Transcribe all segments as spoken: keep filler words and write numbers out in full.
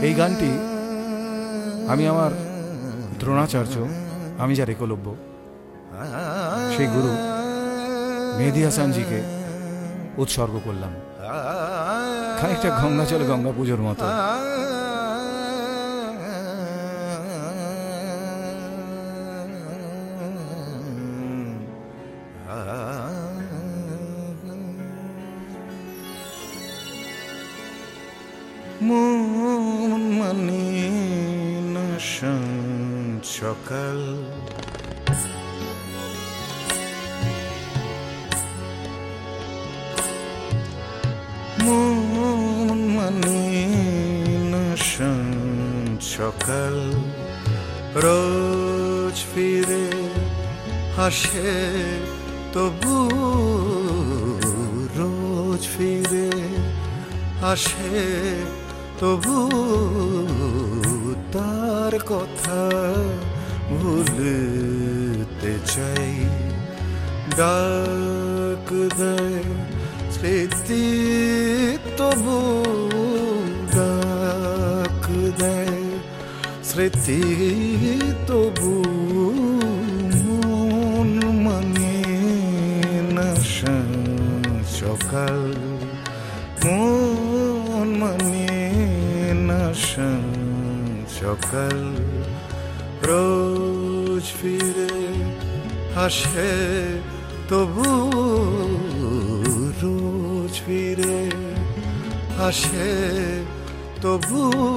এই গানটি আমি আমার দ্রোণাচার্য, আমি যার একলব্য, সেই গুরু মেহেদী হাসানজিকে উৎসর্গ করলাম। খানিকটা গঙ্গা চলে গঙ্গা পুজোর মতো। মন মানে না সকাল, মন মানে না সকাল, রোজ ফিরে হাসে তবু, রোজ ফিরে আসে তবু তার কথা ভুলতে চাই। ডাক দেয় স্মৃতি তবু, ডাক দেয় স্মৃতি তবু, মন মানে না সকাল, মন মানে না সকাল, রোজ ফিরে আসে তবু, রোজ ফিরে আসে তবু,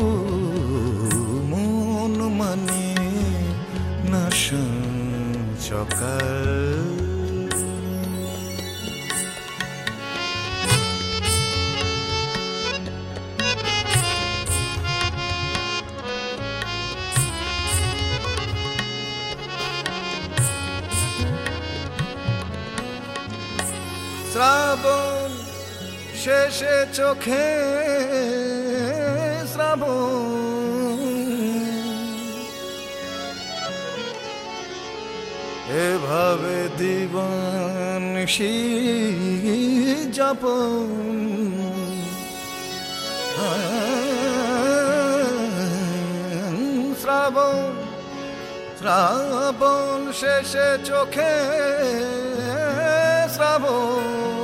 মন মানে না সকাল। শ্রাবণ শেষে চোখে শ্রাবণ, এভাবে দিবানিশি যাপন, শ্রাবণ শ্রাবণ শেষে চোখে শ্রাবণ,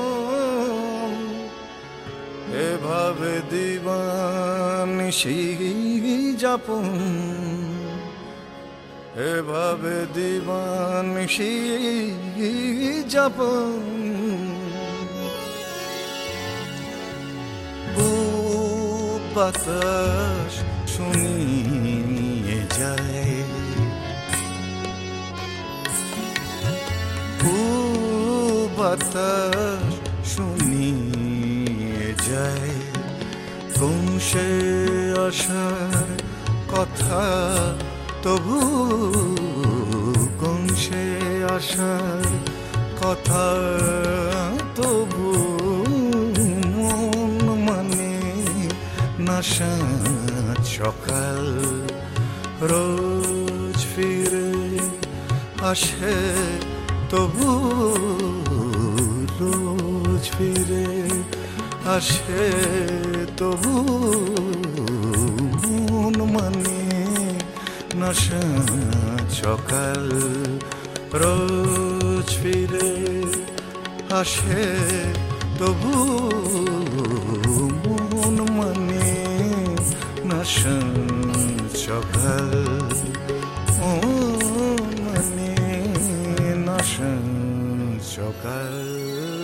এভাবে দিবানিশি যাপন, এভাবে দিবানিশি যাপন, বুক বাতাস শুনিয়ে যায়, বুক বাতাস শুনিয়ে যায়, কোন সে আশার কথা তবু, কোন সে আশার কথা তবু, মন মানে না সকাল, রোজ ফিরে আসে তবু, রোজ ফিরে আসে তবু, মন মানে না সকাল, রোজ ফিরে আসে তবু, মন মানে না সকাল, মন মানে না সকাল।